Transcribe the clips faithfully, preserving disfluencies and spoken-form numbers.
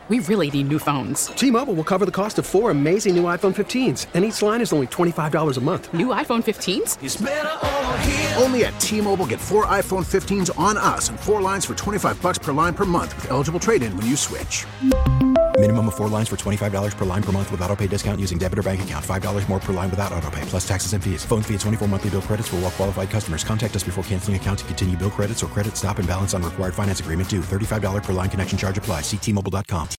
We really need new phones. T-Mobile will cover the cost of four amazing new iPhone fifteens, and each line is only twenty-five dollars a month. New iPhone fifteens? It's better over here. Only at T-Mobile, get four iPhone fifteens on us and four lines for twenty-five dollars per line per month with eligible trade-in when you switch. Minimum of four lines for twenty-five dollars per line per month with autopay discount using debit or bank account. five dollars more per line without autopay, plus taxes and fees. Phone fee at twenty-four monthly bill credits for well-qualified customers. Contact us before canceling account to continue bill credits or credit stop and balance on required finance agreement due. thirty-five dollars per line connection charge applies. See T Mobile dot com.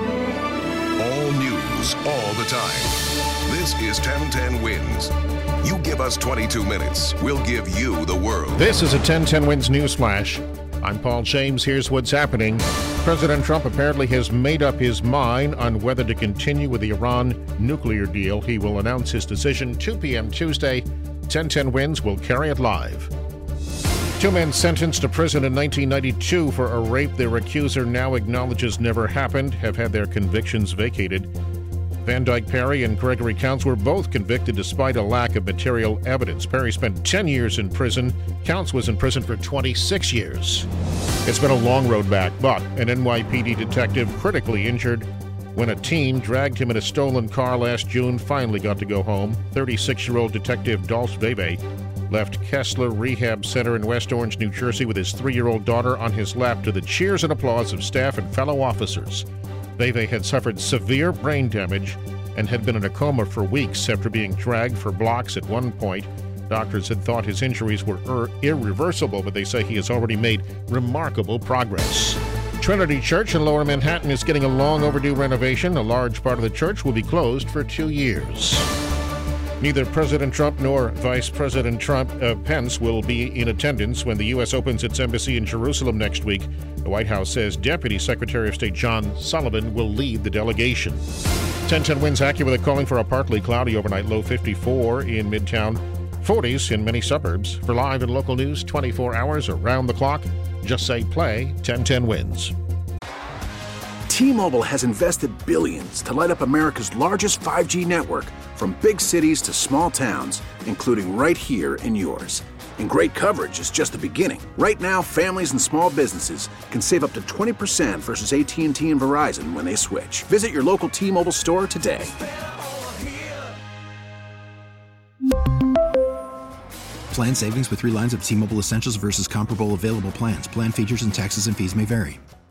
All news, all the time. This is ten ten Wins. You give us twenty-two minutes, we'll give you the world. This is a ten ten Wins news flash. I'm Paul James. Here's what's happening. President Trump apparently has made up his mind on whether to continue with the Iran nuclear deal. He will announce his decision two p.m. Tuesday. ten ten Wins will carry it live. Two men sentenced to prison in nineteen ninety-two for a rape their accuser now acknowledges never happened have had their convictions vacated. Van Dyke Perry and Gregory Counts were both convicted despite a lack of material evidence. Perry spent ten years in prison. Counts was in prison for twenty-six years. It's been a long road back, but an N Y P D detective critically injured when a teen dragged him in a stolen car last June finally got to go home. thirty-six-year-old Detective Dolce Veve left Kessler Rehab Center in West Orange, New Jersey with his three-year-old daughter on his lap to the cheers and applause of staff and fellow officers. Veve had suffered severe brain damage and had been in a coma for weeks after being dragged for blocks at one point. Doctors had thought his injuries were ir- irreversible, but they say he has already made remarkable progress. Trinity Church in Lower Manhattan is getting a long overdue renovation. A large part of the church will be closed for two years. Neither President Trump nor Vice President Trump uh, Pence will be in attendance when the U S opens its embassy in Jerusalem next week. The White House says Deputy Secretary of State John Sullivan will lead the delegation. ten ten Wins AccuWeather calling for a partly cloudy overnight, low fifty-four in Midtown, forties in many suburbs. For live and local news, twenty-four hours around the clock, just say play ten ten Wins. T-Mobile has invested billions to light up America's largest five G network, from big cities to small towns, including right here in yours. And great coverage is just the beginning. Right now, families and small businesses can save up to twenty percent versus A T and T and Verizon when they switch. Visit your local T-Mobile store today. Plan savings with three lines of T-Mobile Essentials versus comparable available plans. Plan features and taxes and fees may vary.